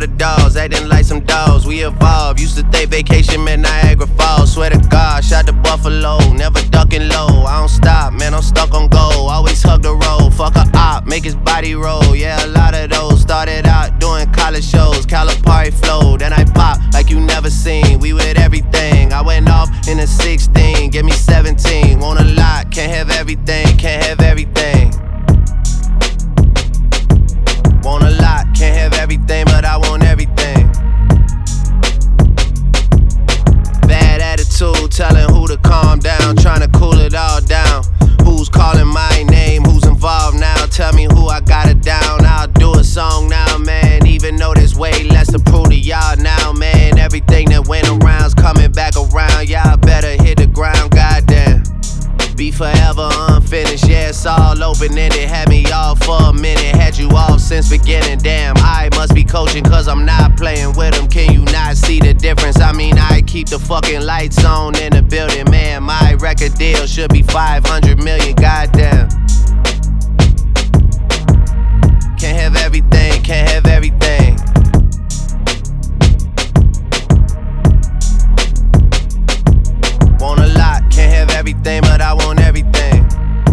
the dogs, acting like some dogs. We evolved, used to think vacation meant Niagara Falls. Swear to God, shot to Buffalo, never ducking low. I don't stop, man, I'm stuck on goal. Always hug the road, fuck a op, make his body roll. Yeah, a lot of those started out doing college shows. Calipari flow, then I pop like you never seen. We with everything, I went off in a 16, give me 17. Want a lot, can't have everything, can't have everything. Want a lot, can't have everything, but I want everything. Bad attitude, telling who to calm down, trying to cool it all down. Who's calling my name, who's involved now? Tell me who I got it down. I'll do a song now, man, even though there's way less to prove to y'all now, man. Everything that went around's coming back around. Y'all better hit the ground, goddamn. Be forever unfinished, yeah, it's all open-ended. Had me off for a minute, had you off since beginning. Damn, I must be coaching cause I'm not playing with them. Can you not see the difference? I mean, I keep the fucking lights on in the building. Man, my record deal should be 500 million, goddamn. Can't have everything, can't have everything. Want a lot, can't have everything, but I want everything.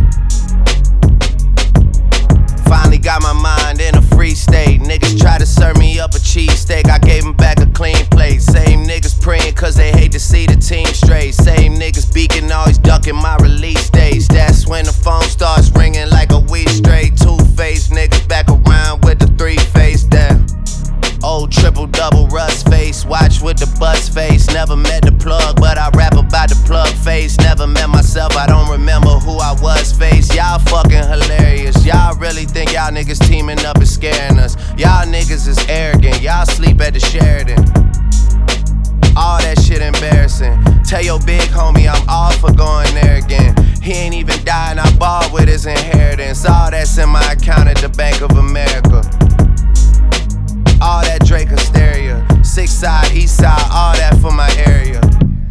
Finally got my mind in a free state. Niggas try to serve me up a cheesesteak, I gave them back a clean plate. Same niggas praying cause they hate to see the team straight. Same niggas beaking, always ducking my release dates. That's when the phone starts ringing like a weed straight. Two-faced niggas back around with the three-face down. Old triple-double rust face, watch with the buzz face. Never met the plug, but I rap about the plug face. Never met myself, I don't remember who I was face. Y'all fucking hilarious. Y'all really think y'all niggas teaming up is scaring us. Y'all niggas is arrogant, y'all sleep at the Sheraton. All that shit embarrassing. Tell your big homie I'm all for going there again. He ain't even died and I balled with his inheritance. All that's in my account at the Bank of America. All that Drake hysteria, 6 side, east side, all that for my area.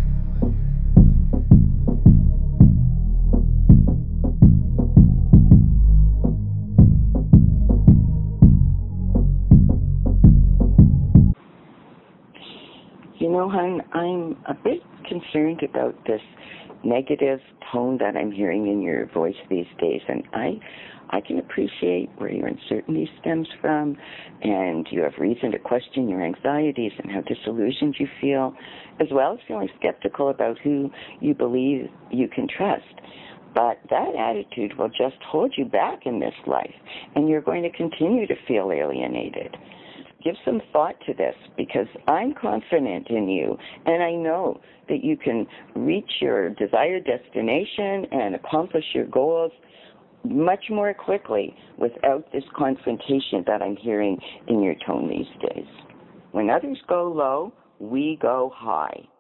You know, hon, I'm a bit concerned about this negative tone that I'm hearing in your voice these days, and I can appreciate where your uncertainty stems from, and you have reason to question your anxieties and how disillusioned you feel, as well as feeling skeptical about who you believe you can trust. But that attitude will just hold you back in this life, and you're going to continue to feel alienated. Give some thought to this, because I'm confident in you, and I know that you can reach your desired destination and accomplish your goals much more quickly without this confrontation that I'm hearing in your tone these days. When others go low, we go high.